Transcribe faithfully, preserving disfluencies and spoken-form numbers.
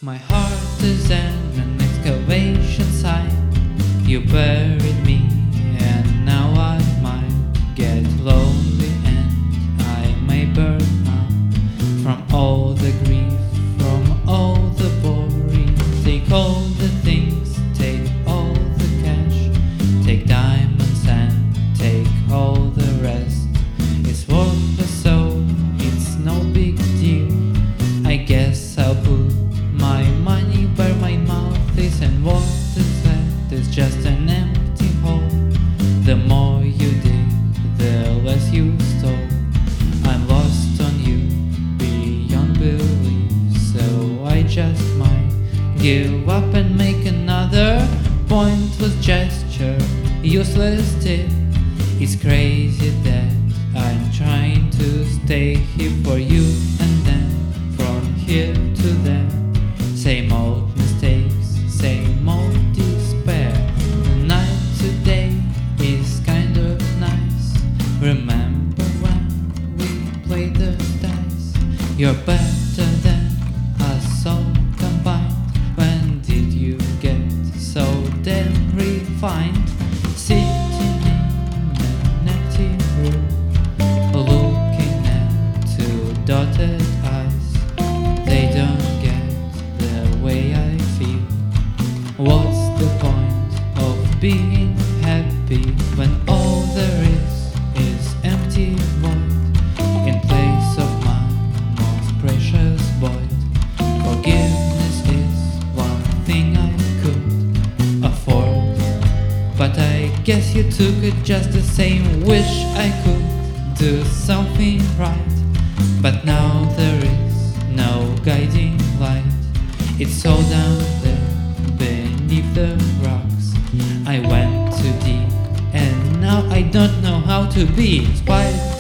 My heart is in an excavation site. You buried me, and now I might get lonely, and I may burn out from all the grief, from all the boring. Take all the things, take all the cash, take diamonds and take all the rest. It's worthless, so it's no big deal. I guess I'll put my money where my mouth is, and what is left is just an empty hole. The more you dig, the less you stole. I'm lost on you beyond belief, so I just might give up and make another pointless gesture, useless tip. It's crazy that I'm trying to stay here for you, and then from here to there, same old mistakes, same old despair. The night today is kind of nice. Remember when we played the dice? You're better than us all combined. When did you get so damn refined? Sitting in an empty room, looking at two dotted eyes. They don't get the way I feel. What's the point of being happy when all there is is empty void in place of my most precious void? Forgiveness is one thing I could afford, but I guess you took it just the same. Wish I could do something right, but now there is no guiding light. It's all down there beneath the rocks. I went too deep, and now I don't know how to be. Spite